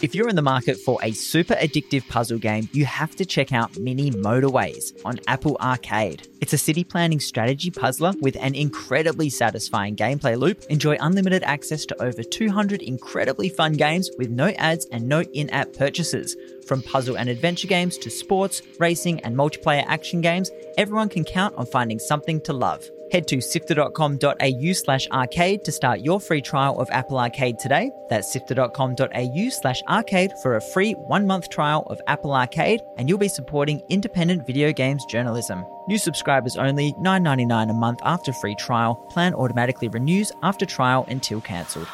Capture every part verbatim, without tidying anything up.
If you're in the market for a super addictive puzzle game, you have to check out Mini Motorways on Apple Arcade. It's a city planning strategy puzzler with an incredibly satisfying gameplay loop. Enjoy unlimited access to over two hundred incredibly fun games with no ads and no in-app purchases. From puzzle and adventure games to sports, racing and multiplayer action games, everyone can count on finding something to love. Head to sifter.com.au slash arcade to start your free trial of Apple Arcade today. That's sifter.com.au slash arcade for a free one-month trial of Apple Arcade, and you'll be supporting independent video games journalism. New subscribers only, nine dollars and ninety-nine cents a month after free trial. Plan automatically renews after trial until cancelled.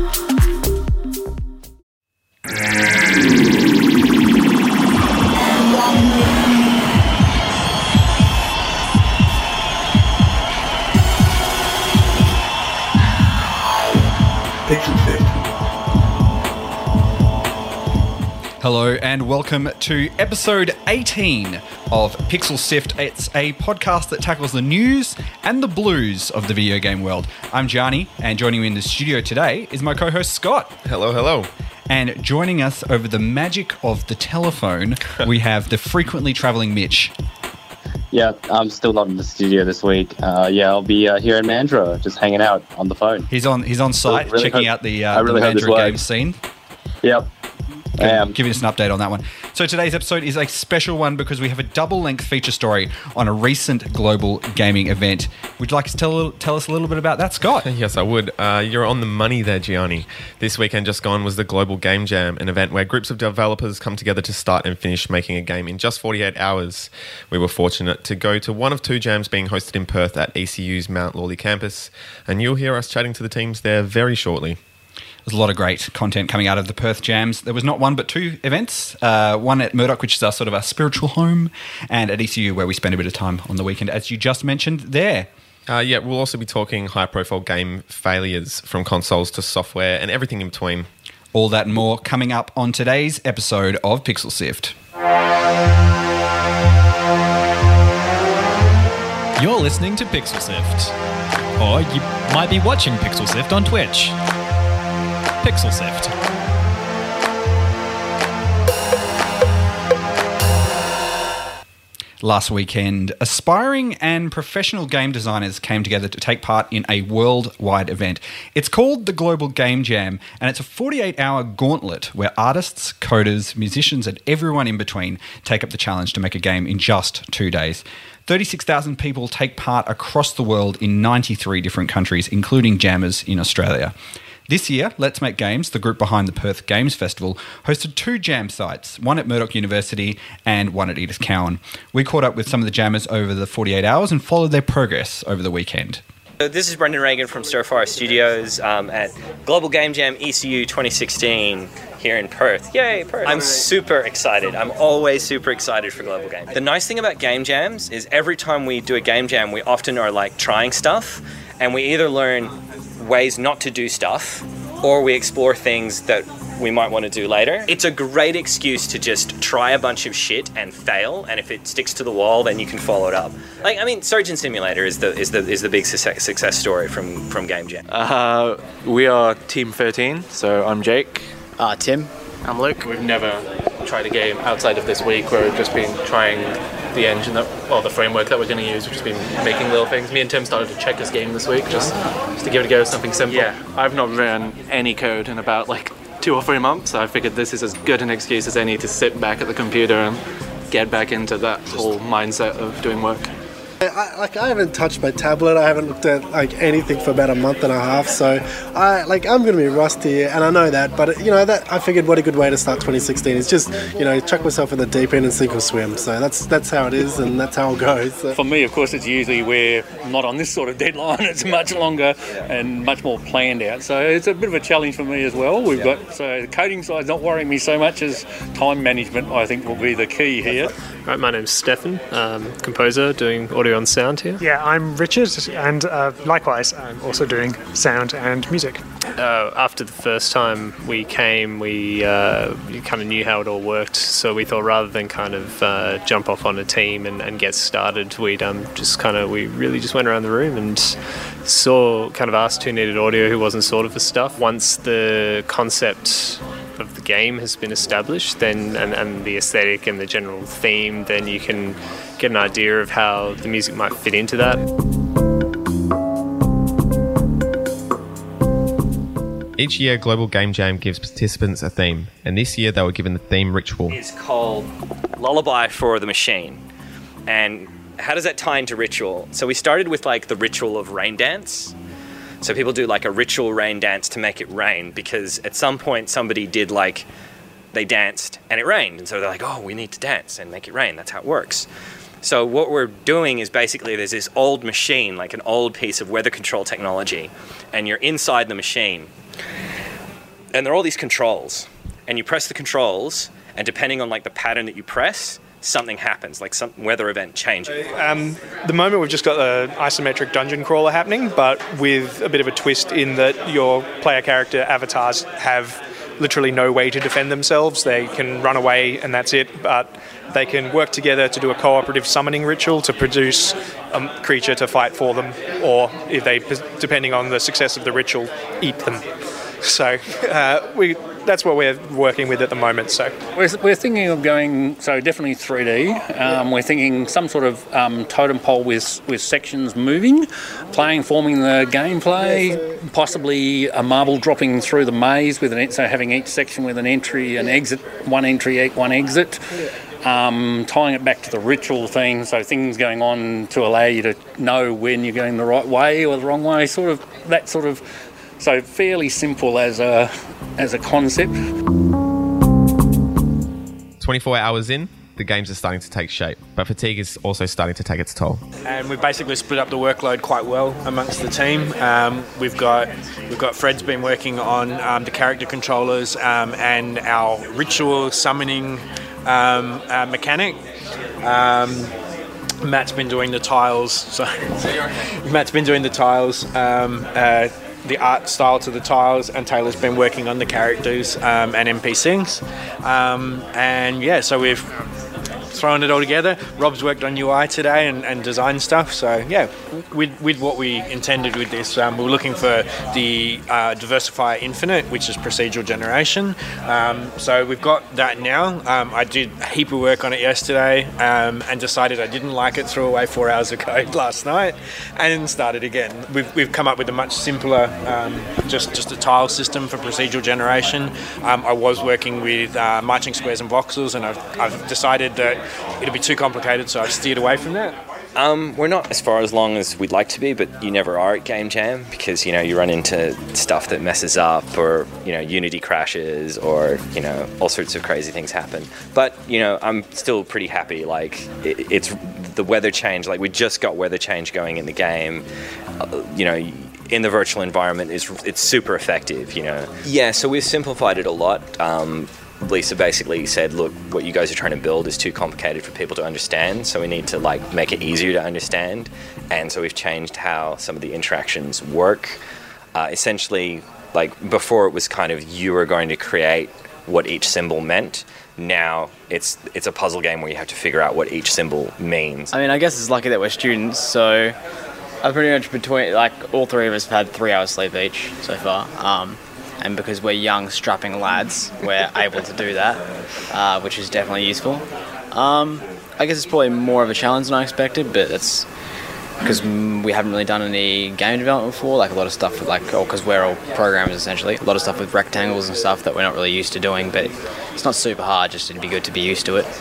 Pixel Sift. Hello and welcome to episode eighteen of Pixel Sift. It's a podcast that tackles the news and the blues of the video game world. I'm Gianni, and joining me in the studio today is my co-host Scott. Hello, hello. And joining us over the magic of the telephone, we have the frequently travelling Mitch. Yeah, I'm still not in the studio this week. Uh, yeah, I'll be uh, here in Mandurah, just hanging out on the phone. He's on He's on site, really checking hope, out the, uh, really the Mandurah game scene. Yep. I am. Giving us an update on that one. So today's episode is a special one because we have a double-length feature story on a recent global gaming event. Would you like to tell, tell us a little bit about that, Scott? Yes, I would. Uh, you're on the money there, Gianni. This weekend just gone was the Global Game Jam, an event where groups of developers come together to start and finish making a game in just forty-eight hours. We were fortunate to go to one of two jams being hosted in Perth at E C U's Mount Lawley campus, and you'll hear us chatting to the teams there very shortly. There's a lot of great content coming out of the Perth Jams. There was not one but two events. Uh, one at Murdoch, which is our sort of our spiritual home, and at E C U, where we spend a bit of time on the weekend, as you just mentioned there. Uh, yeah, we'll also be talking high-profile game failures from consoles to software and everything in between. All that and more coming up on today's episode of Pixel Sift. You're listening to Pixel Sift. Or you might be watching Pixel Sift on Twitch. Pixel Sift. Last weekend, aspiring and professional game designers came together to take part in a worldwide event. It's called the Global Game Jam, and it's a forty-eight hour gauntlet where artists, coders, musicians, and everyone in between take up the challenge to make a game in just two days. thirty-six thousand people take part across the world in ninety-three different countries, including jammers in Australia. This year, Let's Make Games, the group behind the Perth Games Festival, hosted two jam sites, one at Murdoch University and one at Edith Cowan. We caught up with some of the jammers over the forty-eight hours and followed their progress over the weekend. This is Brendan Reagan from Stirfire Studios um, at Global Game Jam E C U twenty sixteen here in Perth. Yay, Perth. I'm super excited. I'm always super excited for Global Game. The nice thing about game jams is every time we do a game jam, we often are like trying stuff, and we either learn ways not to do stuff, or we explore things that we might want to do later. It's a great excuse to just try a bunch of shit and fail, and if it sticks to the wall, then you can follow it up. Like, I mean, Surgeon Simulator is the is the is the big success, success story from from Game Jam. Uh, we are Team thirteen, so I'm Jake. Uh, Tim. I'm Luke. We've never tried a game outside of this week where we've just been trying the engine, that, well, the framework that we're going to use. We've just been making little things. Me and Tim started a checkers game this week, just, just to give it a go, something simple. Yeah, I've not written any code in about like two or three months. So I figured this is as good an excuse as any to sit back at the computer and get back into that whole mindset of doing work. I, like I haven't touched my tablet. I haven't looked at like anything for about a month and a half. So I like I'm going to be rusty, and I know that. But you know that I figured what a good way to start twenty sixteen is just you know chuck myself in the deep end and sink or swim. So that's that's how it is, and that's how it goes. So. For me, of course, it's usually we're not on this sort of deadline. It's much longer and much more planned out. So it's a bit of a challenge for me as well. We've yeah. got so the coding side's not worrying me so much as time management. I think will be the key here. Right, my name's Stefan, um, composer, doing audio and sound here. Yeah, I'm Richard, and uh, likewise, I'm also doing sound and music. Uh, after the first time we came, we uh, kind of knew how it all worked, so we thought rather than kind of uh, jump off on a team and, and get started, we'd um, just kind of, we really just went around the room and saw, kind of asked who needed audio, who wasn't sorted for stuff. Once the concept concept of the game has been established, then and, and the aesthetic and the general theme, then you can get an idea of how the music might fit into that. Each year, Global Game Jam gives participants a theme, and this year they were given the theme Ritual. It's called Lullaby for the Machine. And how does that tie into Ritual? So we started with like the ritual of rain dance. So people do like a ritual rain dance to make it rain, because at some point somebody did like, they danced and it rained. And so they're like, oh, we need to dance and make it rain. That's how it works. So what we're doing is basically there's this old machine, like an old piece of weather control technology, and you're inside the machine. And there are all these controls, and you press the controls, and depending on like the pattern that you press, something happens, like some weather event changes. Um, the moment we've just got the isometric dungeon crawler happening, but with a bit of a twist in that your player character avatars have literally no way to defend themselves. They can run away and that's it, but they can work together to do a cooperative summoning ritual to produce a creature to fight for them, or if they, depending on the success of the ritual, eat them. So uh, we that's what we're working with at the moment. So we're, we're thinking of going, so definitely three D. Um, we're thinking some sort of um, totem pole with, with sections moving, playing, forming the gameplay, possibly a marble dropping through the maze, with an, so having each section with an entry, an exit, one entry, one exit. Um, tying it back to the ritual thing, so things going on to allow you to know when you're going the right way or the wrong way, sort of that sort of. So fairly simple as a as a concept. twenty-four hours in, the games are starting to take shape, but fatigue is also starting to take its toll. And we've basically split up the workload quite well amongst the team. Um, we've got we've got Fred's been working on um, the character controllers um, and our ritual summoning um, uh, mechanic. Um, Matt's been doing the tiles. So Matt's been doing the tiles. Um, uh, the art style to the tiles, and Taylor's been working on the characters um, and N P Cs. Um, and yeah, so we've thrown it all together. Rob's worked on U I today and, and design stuff. So yeah, with, with what we intended with this, um, we were looking for the uh, Diversifier Infinite, which is procedural generation. Um, so we've got that now. Um, I did a heap of work on it yesterday um, and decided I didn't like it, threw away four hours of code last night and started again. We've, we've come up with a much simpler, um, just, just a tile system for procedural generation. Um, I was working with uh, marching squares and voxels, and I've, I've decided that it'll be too complicated, so I've steered away from that. Um, we're not as far as long as we'd like to be, but you never are at Game Jam, because, you know, you run into stuff that messes up, or, you know, Unity crashes, or, you know, all sorts of crazy things happen. But, you know, I'm still pretty happy. Like, it, it's the weather change. Like, we just got weather change going in the game. Uh, you know, in the virtual environment, is it's super effective, you know. Yeah, so we've simplified it a lot. Um, Lisa basically said, look, what you guys are trying to build is too complicated for people to understand, so we need to like make it easier to understand. And so we've changed how some of the interactions work. Uh, essentially, like before it was kind of you were going to create what each symbol meant. Now it's it's a puzzle game where you have to figure out what each symbol means. I mean, I guess it's lucky that we're students, so I pretty much between, like, all three of us have had three hours sleep each so far. Um, And because we're young, strapping lads, we're able to do that, uh, which is definitely useful. Um, I guess it's probably more of a challenge than I expected, but it's because we haven't really done any game development before, like a lot of stuff with, like, or because we're all programmers essentially, a lot of stuff with rectangles and stuff that we're not really used to doing, but it's not super hard, just it'd be good to be used to it.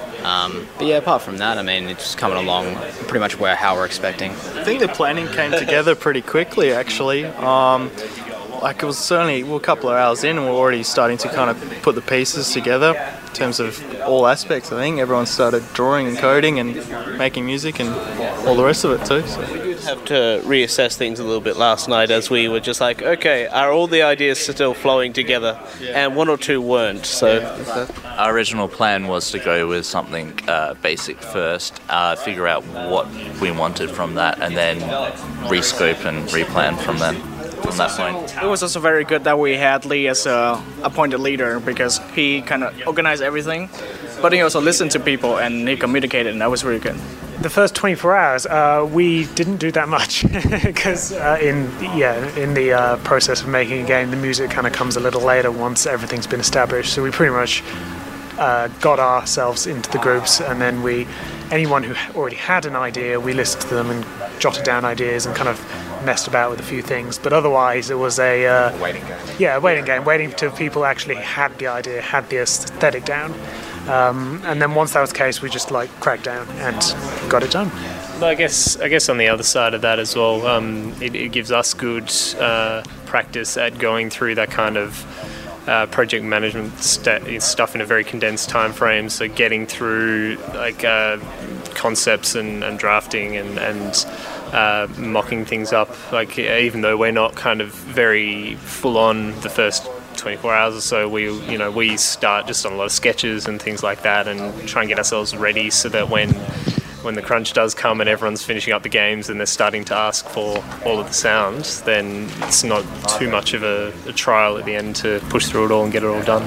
Um, but yeah, apart from that, I mean, it's coming along pretty much where how we're expecting. I think the planning came together pretty quickly, actually. Um, Like it was certainly, we're a couple of hours in and we're already starting to kind of put the pieces together in terms of all aspects. I think everyone started drawing and coding and making music and all the rest of it too. So. We did have to reassess things a little bit last night as we were just like, okay, are all the ideas still flowing together? Yeah. And one or two weren't. So yeah. Our original plan was to go with something uh, basic first, uh, figure out what we wanted from that, and then rescope and replan from then. From that point. It was also very good that we had Lee as a appointed leader, because he kind of organized everything, but he also listened to people and he communicated, and that was really good. the first twenty-four hours, uh, we didn't do that much because uh, in yeah in the uh, process of making a game, the music kind of comes a little later once everything's been established. So we pretty much uh, got ourselves into the groups, and then we anyone who already had an idea, we listened to them and jotted down ideas and kind of messed about with a few things. But otherwise, it was a uh, waiting game. Yeah, a waiting game, waiting till people actually had the idea, had the aesthetic down. Um, and then once that was the case, we just like cracked down and got it done. But I guess I guess on the other side of that as well, um, it, it gives us good uh, practice at going through that kind of uh, project management st- stuff in a very condensed time frame. So getting through like uh, concepts and, and drafting and, and uh, mocking things up. Like even though we're not kind of very full on the first twenty-four hours or so, we you know we start just on a lot of sketches and things like that, and try and get ourselves ready so that when when the crunch does come and everyone's finishing up the games and they're starting to ask for all of the sounds, then it's not too much of a, a trial at the end to push through it all and get it all done.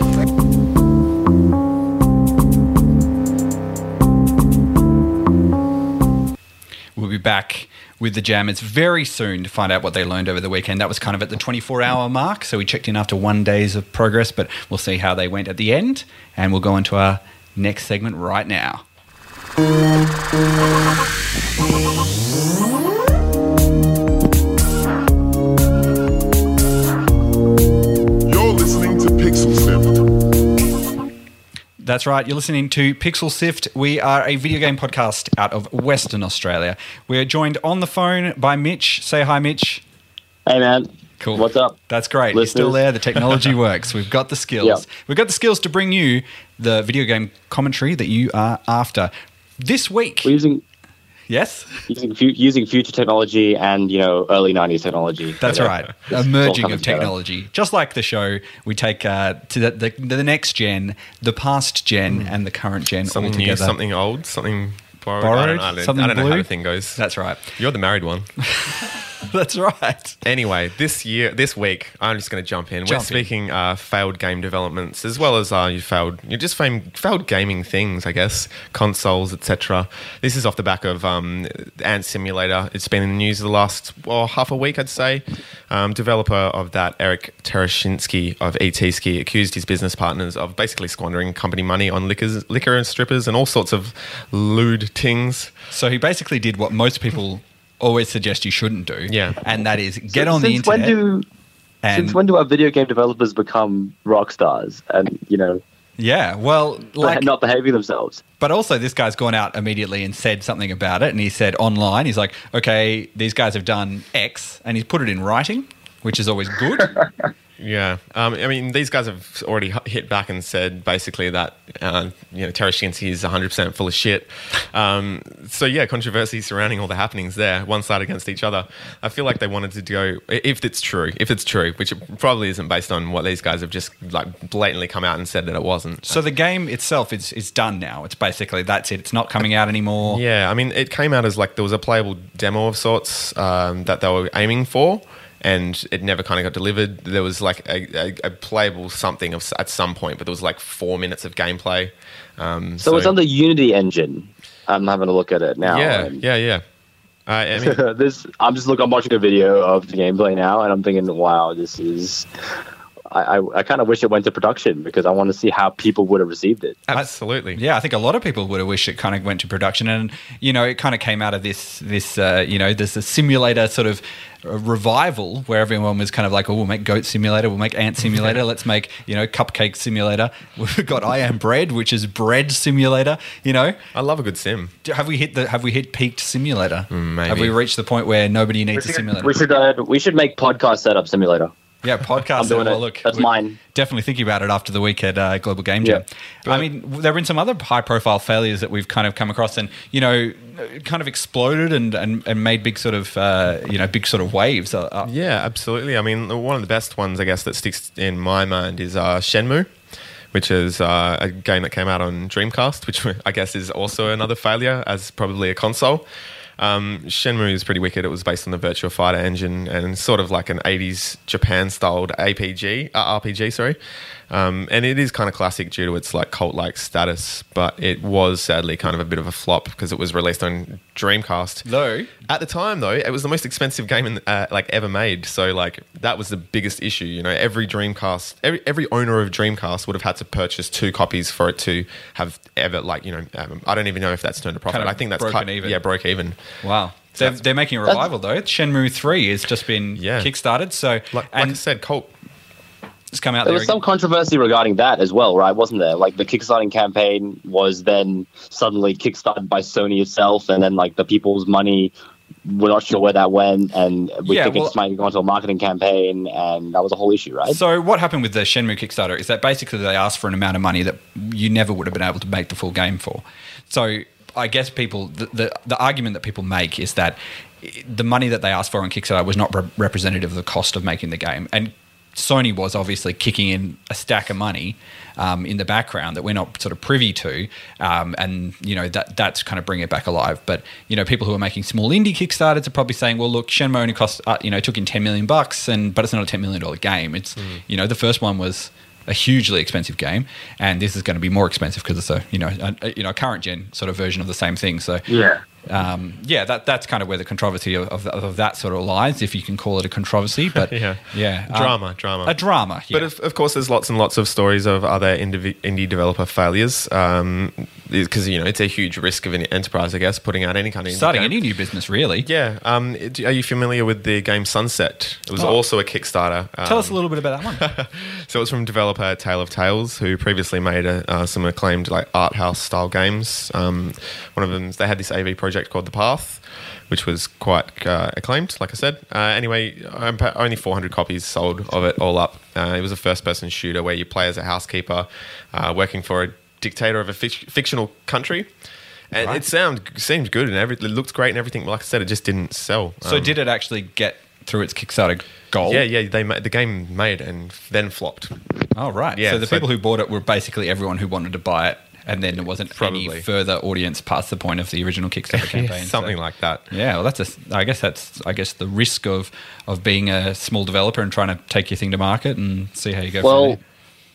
We'll be back with the Jammers very soon to find out what they learned over the weekend. That was kind of at the twenty-four hour mark, so we checked in after one days of progress, but we'll see how they went at the end, and we'll go into our next segment right now. You're listening to Pixel Sift. That's right, you're listening to Pixel Sift. We are a video game podcast out of Western Australia. We're joined on the phone by Mitch. Say hi, Mitch. Hey, man. Cool. What's up? That's great. Listeners. You're still there. The technology works. We've got the skills. Yep. We've got the skills to bring you the video game commentary that you are after. This week... We're using... Yes? Using, fu- using future technology and, you know, early nineties technology. That's So, right. it's A all merging coming of together. technology. Just like the show, we take uh, to the, the, the next gen, the past gen, Hmm. and the current gen Something all new, together. something old, something borrowed. Borrowed? I don't, I don't, Something I don't know how blue? the thing goes. That's right. You're the married one. That's right. Anyway, this year, this week, I'm just going to jump in. Jump We're in. speaking uh, failed game developments, as well as uh, you failed, you just famed, failed gaming things, I guess, consoles, et cetera. This is off the back of um, Ant Simulator. It's been in the news the last well, half a week, I'd say. Um, developer of that, Eric Tereshinsky of Etsiski, accused his business partners of basically squandering company money on liquors, liquor and strippers and all sorts of lewd things. So he basically did what most people always suggest you shouldn't do. Yeah. And that is get So on the since when internet. do and since when do our video game developers become rock stars and, you know, yeah, well, like, not behaving themselves? but also this guy's gone out immediately and said something about it, and he said online, he's like, okay, these guys have done X, and he's put it in writing, which is always good. Yeah, um, I mean, these guys have already h- hit back and said basically that uh, you know Tereshinsky is one hundred percent full of shit. Um, so yeah, controversy surrounding all the happenings there, one side against each other. I feel like they wanted to go, if it's true, if it's true, which it probably isn't based on what these guys have just like blatantly come out and said that it wasn't. So the game itself is is done now. It's basically, that's it. It's not coming out anymore. Yeah, I mean, it came out as like there was a playable demo of sorts um, that they were aiming for, and it never kind of got delivered. There was like a, a, a playable something of, at some point, but there was like four minutes of gameplay. Um, So, it's on the Unity engine. I'm having a look at it now. Yeah, and yeah, yeah. Uh, I mean, this, I'm just looking. I'm watching a video of the gameplay now, and I'm thinking, wow, this is. I, I, I kind of wish it went to production because I want to see how people would have received it. Absolutely. Yeah, I think a lot of people would have wished it kind of went to production, and you know, it kind of came out of this this uh, you know, this a simulator sort of revival where everyone was kind of like, oh, we'll make Goat Simulator, we'll make Ant Simulator, let's make, you know, Cupcake Simulator. We've got I Am Bread, which is Bread Simulator. You know, I love a good sim. Have we hit the Have we hit peaked simulator? maybe. Have we reached the point where nobody needs a simulator? We should uh, we should make podcast setup simulator. Yeah, podcast. I'm doing well, it. look, That's we're mine. Definitely thinking about it after the week at uh, Global Game Jam. Yeah. I mean, there have been some other high-profile failures that we've kind of come across, and you know, kind of exploded and, and, and made big sort of uh, you know big sort of waves. Uh, uh, yeah, absolutely. I mean, one of the best ones, I guess, that sticks in my mind is uh, Shenmue, which is uh, a game that came out on Dreamcast, which I guess is also another failure as probably a console. Um, Shenmue is pretty wicked. It was based on the Virtua Fighter engine and sort of like an eighties Japan-styled A P G, uh, R P G, sorry. Um, and it is kind of classic due to its like cult-like status, but it was sadly kind of a bit of a flop because it was released on Dreamcast. Though at the time, though, it was the most expensive game in, uh, like ever made. So like that was the biggest issue. You know, every Dreamcast, every every owner of Dreamcast would have had to purchase two copies for it to have ever like you know. Um, I don't even know if that's turned a profit. Kind of I think that's broken cut, even. Yeah, broke even. Wow. They're, they're making a revival though. Shenmue three has just been Yeah. kickstarted. So Like, and like I said, cult. it's come out There there. was some controversy regarding that as well, right? Wasn't there? Like the Kickstarting campaign was then suddenly kickstarted by Sony itself, and then like the people's money, we're not sure where that went, and we Yeah, think well- it's might go into a marketing campaign, and that was a whole issue, right? So what happened with the Shenmue Kickstarter is that basically they asked for an amount of money that you never would have been able to make the full game for. So I guess people, the, the, the argument that people make is that the money that they asked for on Kickstarter was not re- representative of the cost of making the game. And Sony was obviously kicking in a stack of money um, in the background that we're not sort of privy to, um, and you know that that's kind of bring it back alive. But you know, people who are making small indie Kickstarters are probably saying, "Well, look, Shenmue only cost uh, you know took in ten million bucks, and but it's not a ten million dollar game. It's Mm. you know the first one was a hugely expensive game, and this is going to be more expensive because it's a you know a, a, you know current gen sort of version of the same thing. So yeah." Um, yeah, that that's kind of where the controversy of, of, of that sort of lies, if you can call it a controversy. But yeah, yeah, um, drama, drama, a drama. Yeah. But of, of course, there's lots and lots of stories of other indiv- indie developer failures because you know it's a huge risk of an enterprise, I guess, putting out any kind of indie starting game. any new business, really. Yeah. Um, it- are you familiar with the game Sunset? It was Oh. also a Kickstarter. Um, Tell us a little bit about that one. So it's from developer Tale of Tales, who previously made a, uh, some acclaimed like art house style games. Um, one of them, they had this A V project called The Path, which was quite uh, acclaimed, like I said. Uh, anyway, um, only four hundred copies sold of it all up. Uh, it was a first-person shooter where you play as a housekeeper uh, working for a dictator of a fic- fictional country. And Right. it sound, seemed good and every, it looked great and everything. But like I said, it just didn't sell. So Um, did it actually get through its Kickstarter goal? Yeah, yeah. They made, the game made and then flopped. Oh, right. Yeah, so the so- people who bought it were basically everyone who wanted to buy it, and then there wasn't Probably. any further audience past the point of the original Kickstarter Yeah, campaign. something So- like that. Yeah, well, that's a. I guess that's. I guess the risk of of being a small developer and trying to take your thing to market and see how you go. from Well, there.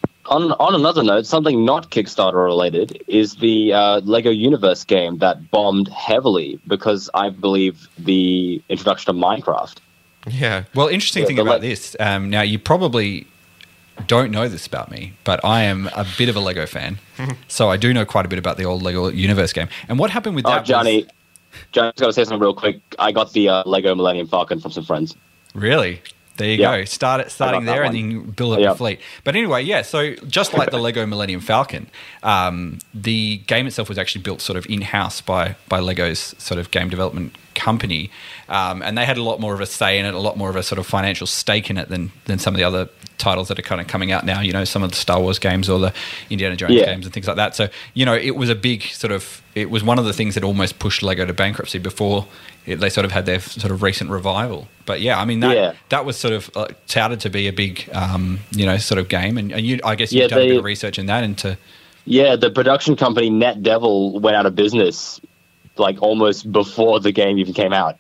on on another note, something not Kickstarter related is the uh, Lego Universe game that bombed heavily because I believe the introduction of Minecraft. Yeah. Well, interesting Yeah, thing the about le- this. Um, now, you probably don't know this about me, but I am a bit of a Lego fan, so I do know quite a bit about the old Lego Universe game. And what happened with Oh, that? was- Johnny, Johnny's got to say something real quick. I got the uh, Lego Millennium Falcon from some friends. Really? There you Yeah. go. Start it, starting I got that there, and one. then you build up Yeah. your fleet. But anyway, yeah. So just like the Lego Millennium Falcon, um, the game itself was actually built sort of in house by by Lego's sort of game development company, um, and they had a lot more of a say in it, a lot more of a sort of financial stake in it than than some of the other titles that are kind of coming out now. You know, some of the Star Wars games or the Indiana Jones Yeah. games and things like that. So you know, it was a big sort of. It was one of the things that almost pushed Lego to bankruptcy before it, they sort of had their sort of recent revival. But yeah, I mean that Yeah. that was sort of uh, touted to be a big, um, you know, sort of game, and, and you, I guess you've Yeah, done a bit they- of research in that into. Yeah, the production company Net Devil went out of business like almost before the game even came out.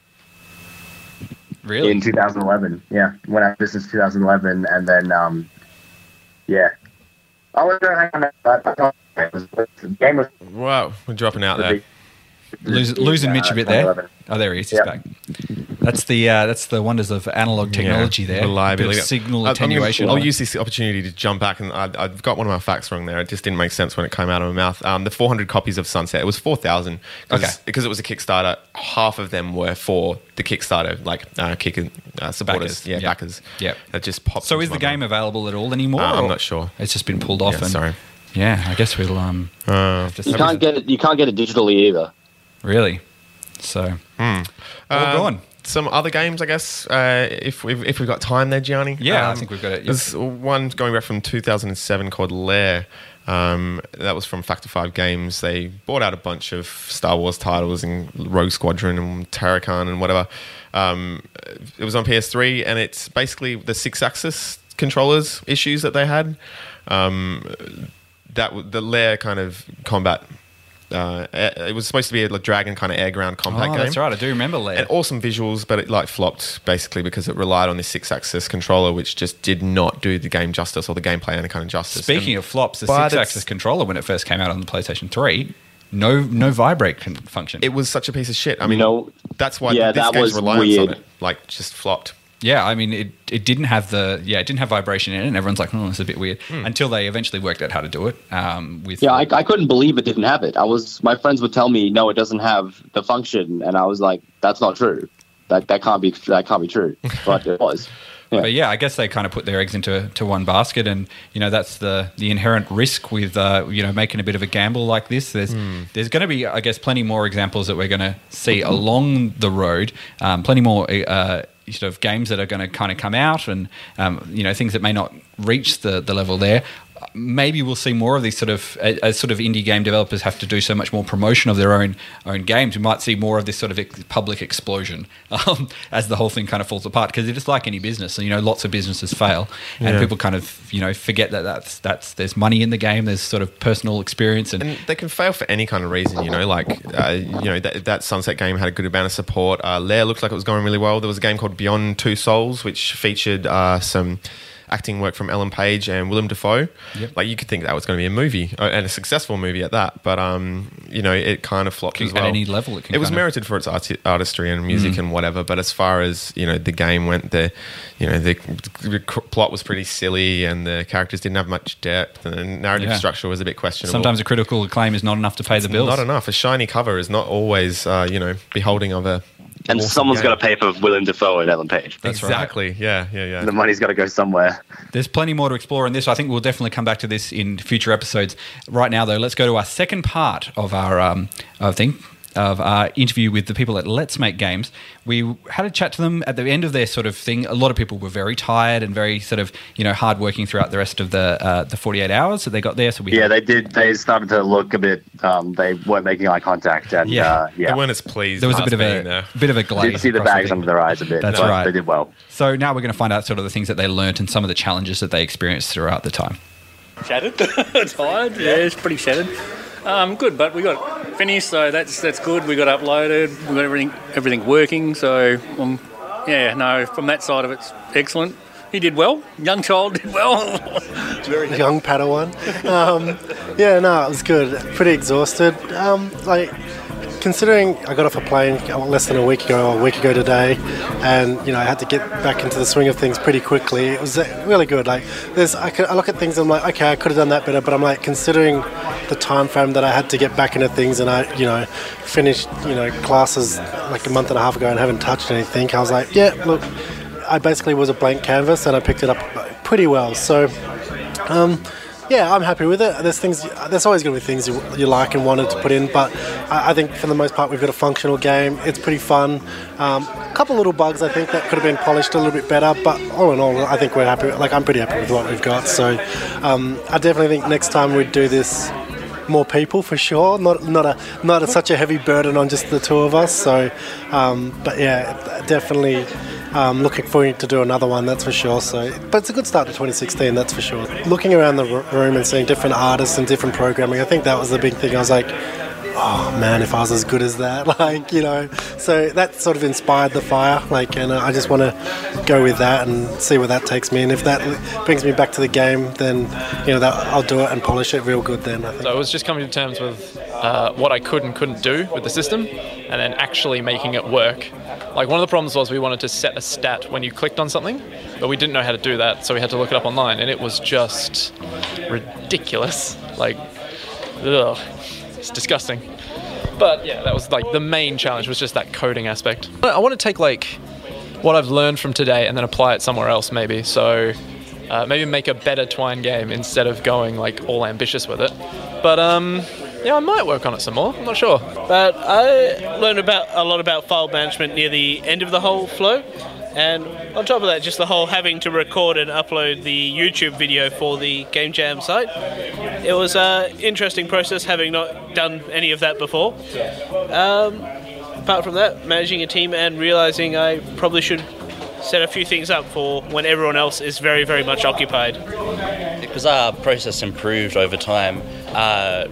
Really? In two thousand eleven. Yeah, went out of business in two thousand eleven, and then um, yeah. I was hang on. The game was Wow, we're dropping out there. Lose, losing Mitch a bit there. twenty eleven. Oh, there he is. He's Yeah. back. That's the uh, that's the wonders of analog technology there. Reliability. Bit of signal I- I'm gonna- attenuation. I'll on it. use this opportunity to jump back, and I, I've got one of my facts wrong there. It just didn't make sense when it came out of my mouth. Um, the four hundred copies of Sunset, it was four thousand. Okay. Because it was a Kickstarter, half of them were for the Kickstarter, like uh, kick, uh, supporters. Backers, Yeah, yeah. backers. Yeah. That just popped So into is the my game mind. available at all anymore? Uh, I'm or- not sure. It's just been pulled off. Yeah, and, sorry. Yeah, I guess we'll um. Uh, have to You see. can't get it. You can't get it digitally either. Really. So. Hmm. All Um, gone. Some other games, I guess, uh, if we've if we've got time there, Gianni. Yeah, I Um, think we've got it. Yep. There's one going back from two thousand seven called Lair. Um, that was from Factor Five Games. They bought out a bunch of Star Wars titles and Rogue Squadron and Terracan and whatever. Um, it was on P S three, and it's basically the six-axis controllers issues that they had. Um, that w- the Lair kind of combat Uh, it was supposed to be a like, Dragon kind of air ground compact Oh, game. that's right. I do remember Lair. And awesome visuals, but it like flopped basically because it relied on this six-axis controller, which just did not do the game justice or the gameplay any kind of justice. Speaking And- of flops, the but six-axis it's- controller, when it first came out on the PlayStation three, no no vibrate con- function. It was such a piece of shit. I mean, No. that's why Yeah, this that game's was reliance on weird. it like just flopped. Yeah, I mean, it, it didn't have the yeah, it didn't have vibration in it, and everyone's like, oh, it's a bit weird. Until they eventually worked out how to do it. Um, with Yeah, I, I couldn't believe it didn't have it. I was my friends would tell me, no, it doesn't have the function, and I was like, that's not true. That that can't be that can't be true. But it was. Yeah. But yeah, I guess they kind of put their eggs into to one basket, and you know that's the the inherent risk with uh, you know making a bit of a gamble like this. There's Hmm. there's going to be, I guess, plenty more examples that we're going to see along the road. Um, plenty more uh, sort of games that are going to kind of come out, and um, you know things that may not reach the the level there. Maybe we'll see more of these sort of as sort of indie game developers have to do so much more promotion of their own own games. We might see more of this sort of ex- public explosion um, as the whole thing kind of falls apart, because it is like any business. You know, lots of businesses fail, and Yeah. people kind of you know forget that that's that's there's money in the game. There's sort of personal experience, and, And they can fail for any kind of reason, you know. Like, uh, you know, that, that Sunset game had a good amount of support. Uh, Lair looked like it was going really well. There was a game called Beyond Two Souls, which featured uh, some acting work from Ellen Page and Willem Dafoe. Yep. Like, you could think that was going to be a movie, uh, and a successful movie at that. But, um, you know, it kind of flopped Can- as at well. any level, it can It was kind of- merited for its arti- artistry and music Mm. and whatever. But as far as, you know, the game went, the, you know, the, the plot was pretty silly, and the characters didn't have much depth, and the narrative Yeah. structure was a bit questionable. sometimes a critical acclaim is not enough to pay the It's bills. Not enough. A shiny cover is not always, uh, you know, beholding of a. And awesome someone's game. got to pay for Willem Dafoe and Ellen Page. That's right. Exactly. Yeah, yeah, yeah. The money's got to go somewhere. There's plenty more to explore in this. I think we'll definitely come back to this in future episodes. Right now, though, let's go to our second part of our um, of thing of our interview with the people at Let's Make Games. We had a chat to them at the end of their sort of thing. A lot of people were very tired and very sort of you know hard working throughout the rest of the uh, the forty-eight hours that they got there. So we Yeah, they did. They started to look a bit. Um, they weren't making eye contact, and Yeah. uh, yeah, They weren't as pleased. there was a with bit of us a being there. bit of a glaze. Did see the across bags thing. under their eyes a bit. That's but right. They did well. So now we're going to find out sort of the things that they learnt and some of the challenges that they experienced throughout the time. Shattered, tired. Yeah, it's pretty shattered. Um, good, but we got finished, so that's that's good. We got uploaded. We got everything everything working. So um, yeah, no, from that side of it's excellent. He did well. Young child did well. Very young Padawan. Um, yeah, no, it was good. Pretty exhausted. Um, like considering I got off a plane less than a week ago, or a week ago today, and you know I had to get back into the swing of things pretty quickly. It was uh, really good. Like there's, I, could, I look at things, and I'm like, okay, I could have done that better, but I'm like considering the time frame that I had to get back into things, and I, you know, finished, you know, classes like a month and a half ago and haven't touched anything. I was like, yeah, look, I basically was a blank canvas, and I picked it up pretty well. So. Um, Yeah, I'm happy with it. There's things. There's always going to be things you, you like and wanted to put in, but I, I think for the most part we've got a functional game. It's pretty fun. Um, a couple little bugs I think that could have been polished a little bit better, but all in all, I think we're happy. Like I'm pretty happy with what we've got. So um, I definitely think next time we'd do this more people for sure. Not not a not a, such a heavy burden on just the two of us. So, um, but yeah, definitely. Um, looking forward to do another one, that's for sure. So, but it's a good start to twenty sixteen, that's for sure. Looking around the r- room and seeing different artists and different programming, I think that was the big thing. I was like, oh man, if I was as good as that, like, you know. So that sort of inspired the fire, like, and uh, I just want to go with that and see where that takes me. And if that l- brings me back to the game, then you know that I'll do it and polish it real good. Then I think. So it was just coming to terms with uh, what I could and couldn't do with the system, and then actually making it work. Like one of the problems was we wanted to set a stat when you clicked on something, but we didn't know how to do that, so we had to look it up online, and it was just ridiculous. Like, ugh, it's disgusting. But yeah, that was like the main challenge was just that coding aspect. I want to take like what I've learned from today and then apply it somewhere else maybe. So uh, maybe make a better Twine game instead of going like all ambitious with it. But um. Yeah, I might work on it some more. I'm not sure. But I learned about a lot about file management near the end of the whole flow. And on top of that, just the whole having to record and upload the YouTube video for the Game Jam site. It was an interesting process, having not done any of that before. Um, apart from that, managing a team and realising I probably should set a few things up for when everyone else is very, very much occupied. Because our process improved over time, uh,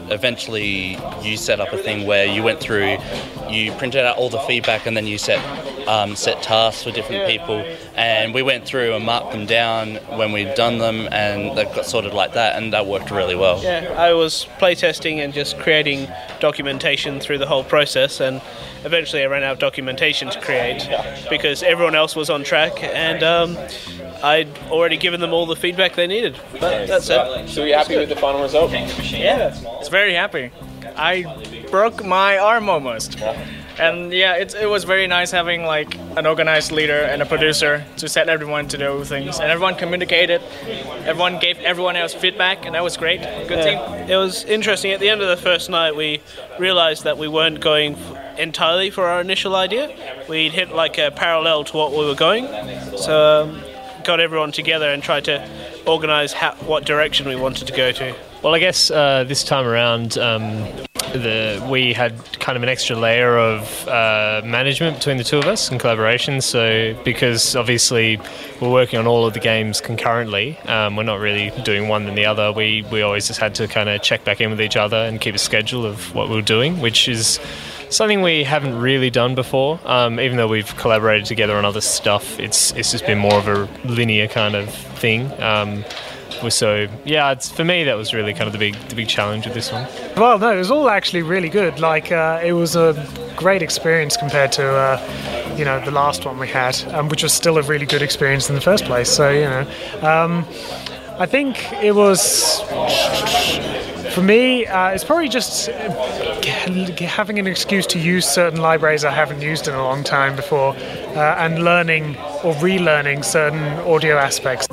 eventually you set up a thing where you went through, you printed out all the feedback, and then you set um, set tasks for different people, and we went through and marked them down when we'd done them, and they got sorted like that, and that worked really well. Yeah, I was playtesting and just creating documentation through the whole process, and eventually I ran out of documentation to create because everyone else was on track, and um, I'd already given them all the feedback they needed. But that's it. So, are you happy with the final result? Yeah, it's very happy. I broke my arm almost. And yeah, it, it was very nice having like an organized leader and a producer to set everyone to do things. And everyone communicated, everyone gave everyone else feedback, and that was great. Good Yeah. team. It was interesting. At the end of the first night, we realized that we weren't going f- entirely for our initial idea. We'd hit like a parallel to what we were going. So um, got everyone together and tried to organize how, what direction we wanted to go to. Well, I guess uh, this time around, um, the we had kind of an extra layer of uh, management between the two of us and collaboration. So because obviously we're working on all of the games concurrently, um, we're not really doing one than the other. We we always just had to kind of check back in with each other and keep a schedule of what we were doing, which is something we haven't really done before. Um, even though we've collaborated together on other stuff, it's it's just been more of a linear kind of thing. Um, So yeah, it's, for me that was really kind of the big the big challenge with this one. Well, no, it was all actually really good. Like uh, it was a great experience compared to uh, you know the last one we had, um, which was still a really good experience in the first place. So you know, um, I think it was for me. Uh, it's probably just having an excuse to use certain libraries I haven't used in a long time before, uh, and learning or relearning certain audio aspects.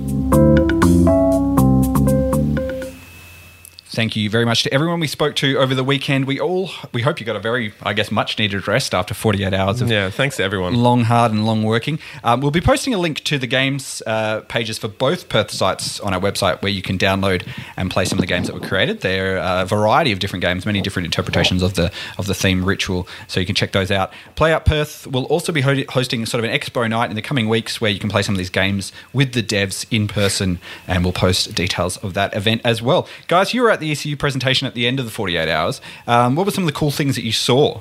Thank you very much to everyone we spoke to over the weekend. We all, we hope you got a very, I guess, much needed rest after forty-eight hours of yeah. Thanks to everyone. Long, hard, and long working. Um, we'll be posting a link to the games uh, pages for both Perth sites on our website, where you can download and play some of the games that were created. There are a variety of different games, many different interpretations of the of the theme Ritual, so you can check those out. Play Out Perth will also be ho- hosting sort of an expo night in the coming weeks, where you can play some of these games with the devs in person, and we'll post details of that event as well. Guys, you were at the E C U presentation at the end of the forty-eight hours. Um, what were some of the cool things that you saw?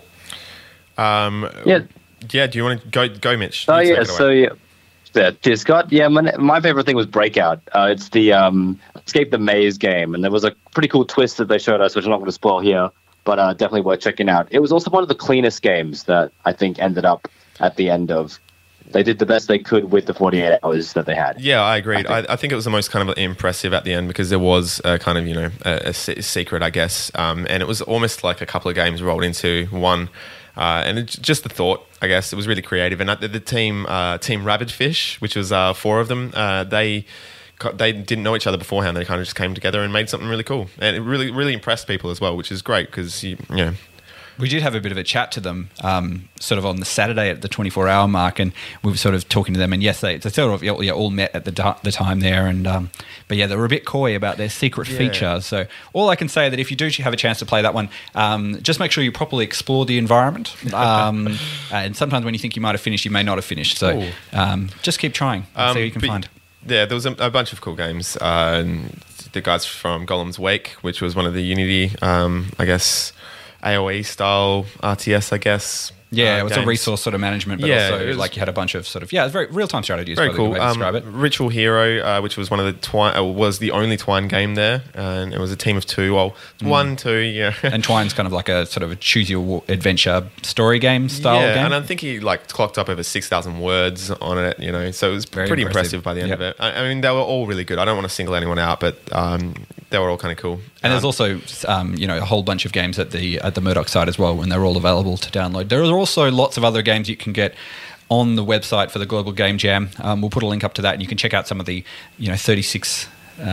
Um, yeah. Yeah, do you want to go, go Mitch? Oh, You take yeah, it away. so yeah. Yeah, cheers, Scott. Yeah, my, my favorite thing was Breakout. Uh, it's the um, Escape the Maze game, and there was a pretty cool twist that they showed us, which I'm not going to spoil here, but uh, definitely worth checking out. It was also one of the cleanest games that I think ended up at the end of. They did the best they could with the forty-eight hours that they had. Yeah, I agreed. I think. I, I think it was the most kind of impressive at the end, because there was a kind of, you know, a, a secret, I guess. Um, and it was almost like a couple of games rolled into one. Uh, and it, just the thought, I guess, it was really creative. And the, the team, uh, Team Rabid Fish, which was uh, four of them, uh, they they didn't know each other beforehand. They kind of just came together and made something really cool. And it really, really impressed people as well, which is great, because, you, you know, We did have a bit of a chat to them um, sort of on the Saturday at the twenty-four hour mark, and we were sort of talking to them, and yes, they, they sort of yeah, all met at the, the time there, and um, but yeah, they were a bit coy about their secret Yeah. feature. So all I can say is that if you do have a chance to play that one, um, just make sure you properly explore the environment, um, and sometimes when you think you might have finished, you may not have finished, so um, just keep trying and Um, see what you can but find. Yeah, there was a, a bunch of cool games. Uh, the guys from Golem's Wake, which was one of the Unity, um, I guess, A O E style R T S, I guess. Yeah, uh, it was games. a resource sort of management, but Yeah, also it was- like you had a bunch of sort of yeah, it's very real time strategy is Very probably cool. the way to Um, describe it. Ritual Hero, uh, which was one of the Twine, uh, was the only Twine game there, and it was a team of two. Well, Mm. one, two, yeah. And Twine's kind of like a sort of a choose your adventure story game style yeah, game. and I think he like clocked up over six thousand words on it, you know, so it was Very pretty impressive. impressive by the end Yep. of it. I, I mean, they were all really good. I don't want to single anyone out, but um, they were all kind of cool. And there's Um, also, um, you know, a whole bunch of games at the at the Murdoch site as well, and they're all available to download. There are also lots of other games you can get on the website for the Global Game Jam. Um, we'll put a link up to that, and you can check out some of the, you know, thirty-six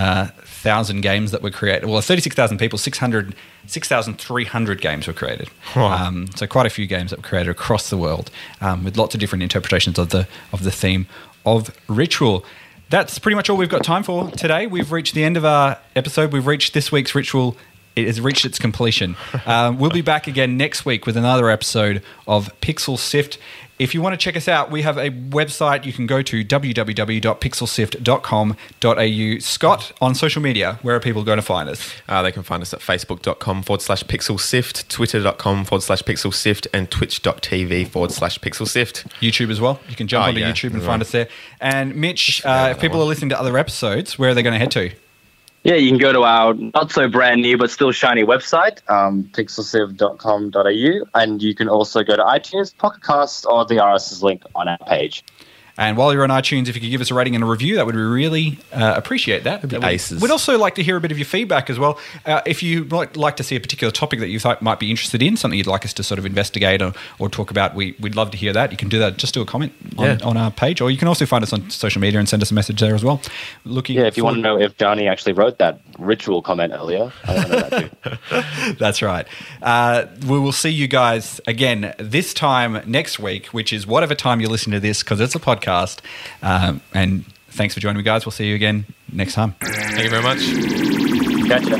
thousand games that were created. Well, thirty-six thousand people, six hundred, six thousand three hundred games were created. Wow. Um, so quite a few games that were created across the world, um, with lots of different interpretations of the of the theme of Ritual. That's pretty much all we've got time for today. We've reached the end of our episode. We've reached this week's Ritual it has reached its completion. Um, we'll be back again next week with another episode of Pixel Sift. If you want to check us out, we have a website. You can go to w w w dot pixel sift dot com dot a u. Scott, on social media, where are people going to find us? Uh, they can find us at facebook.com forward slash pixelsift, twitter.com forward slash pixelsift, and twitch.tv forward slash pixelsift. YouTube as well. You can jump Oh, onto yeah. YouTube and Right. find us there. And Mitch, uh, if people are listening to other episodes, where are they going to head to? Yeah, you can go to our not so brand new but still shiny website, um, pixelsiv dot com dot a u, and you can also go to iTunes, Pocket Cast, or the R S S link on our page. And while you're on iTunes, if you could give us a rating and a review, that would really uh, appreciate that. That would- aces. We'd also like to hear a bit of your feedback as well. Uh, if you'd like, like to see a particular topic that you thought might be interested in, something you'd like us to sort of investigate or, or talk about, we, we'd love to hear that. You can do that. Just do a comment on, Yeah. on our page, or you can also find us on social media and send us a message there as well. Looking Yeah, if you want to forward- know if Johnny actually wrote that ritual comment earlier, I want to know that too. That's right. Uh, we will see you guys again this time next week, which is whatever time you listen to this, because it's a podcast. Um, and thanks for joining me, guys. We'll see you again next time. Thank you very much. Gotcha.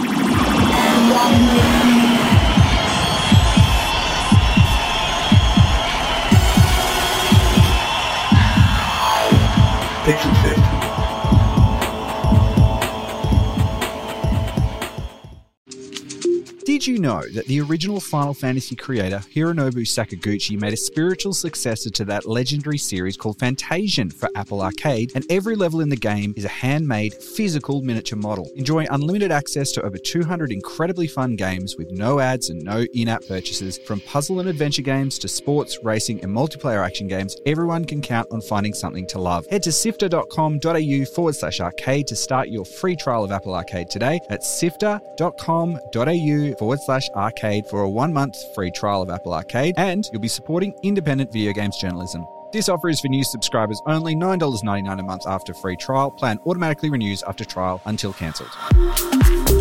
Pixel Sift. Did you know that the original Final Fantasy creator, Hironobu Sakaguchi, made a spiritual successor to that legendary series called Fantasian for Apple Arcade, and every level in the game is a handmade, physical miniature model? Enjoy unlimited access to over two hundred incredibly fun games with no ads and no in-app purchases. From puzzle and adventure games to sports, racing, and multiplayer action games, everyone can count on finding something to love. Head to sifter.com.au forward slash arcade to start your free trial of Apple Arcade today. That's sifter.com.au forward slash arcade for a one month free trial of Apple Arcade, and you'll be supporting independent video games journalism. This offer is for new subscribers only, nine dollars ninety-nine a month after free trial. Plan automatically renews after trial until cancelled.